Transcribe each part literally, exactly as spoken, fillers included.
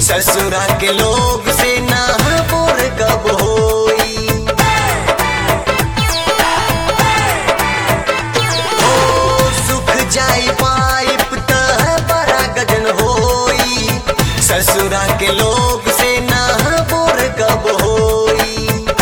ससुरा के लोग से ना बोर कब होई। ओ सुख जाई पाइप त बड़ा गजन होई। ससुरा के लोग से ना बोर कब होई।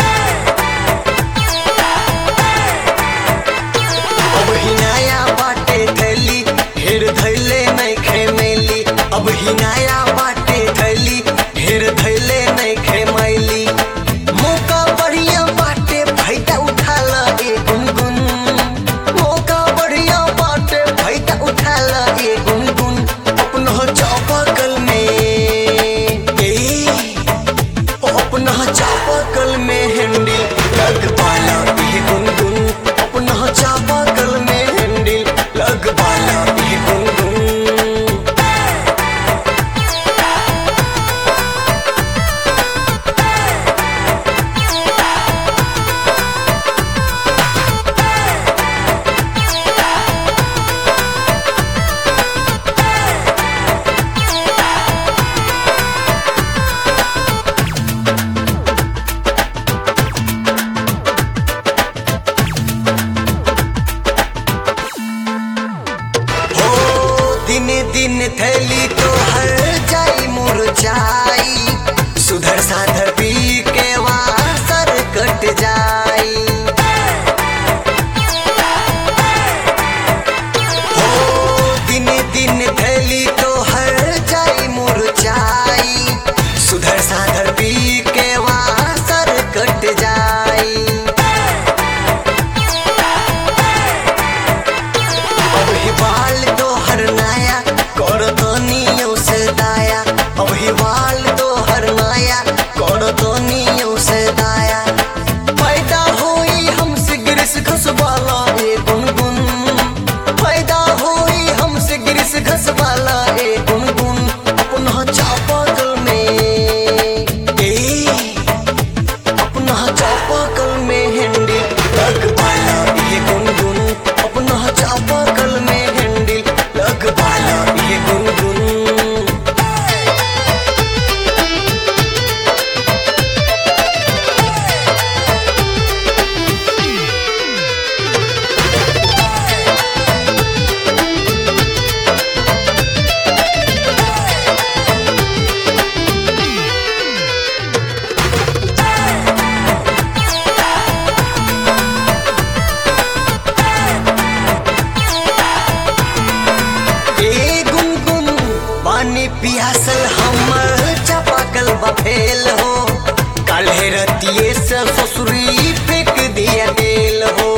अब ही नया बाटे थैली ढेर धैले नहीं खेमेली। अब ही नया बाटे थैली ढेर धैले नहीं खेमैली। मौका बढ़िया बाटे फायदा उठा ला ए गुनगुन। मौका बढ़िया बाटे फायदा उठा ला ए गुनगुन। अपना चापाकल में ए अपना चापाकल में हैंडल लगवाला ए गुनगुन। अपना चापाकल में हैंडल लगवाला ए गुनगुन। दिन दिन थैली तो हर जाई मुरझाई। सुधर साधर पी के वासर कट जाई। हो दिन दिन थैली तो हर जाई मुरझाई। सुधर साधर पी के वासर कट जाई। अब ही बाल तो हर नया कर तनियों से दाया। अब ही बाल तो हर नया कर तनियों से दाया। फायदा होई हमसे गिरिस घसवाला ए गुनगुन। फायदा होई हमसे गिरिस घसवाला ए गुनगुन। अपना चापाकल में ए अपना चापाकल में हैंडल लगवाला ए गुनगुन। अपना चापाकल में हैंडल लगवाला ए गुनगुन। ए गुनगुन पानी पियासल हमर चापाकल बफेल हो। काल्हे रतिये से ससुरी फेंक दिया तेल हो।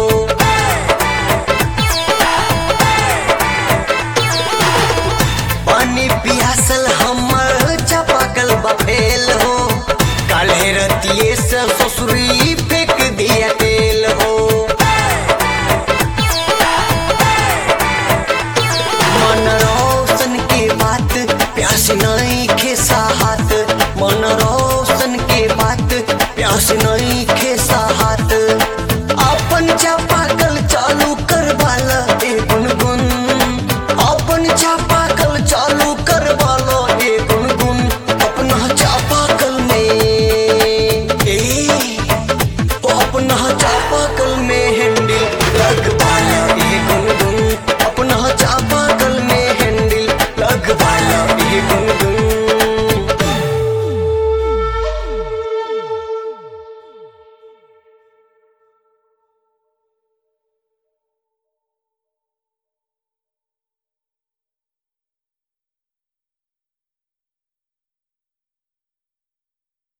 पानी पियासल हमर चापाकल बफेल हो। काल्हे रतिये से ससुरी फेंक दिया तेल हो। मन रोशन के बात प्यास नहीं खेसा हाथ। मन रोशन के बात प्यास नहीं खेसा हाथ। अपन चापा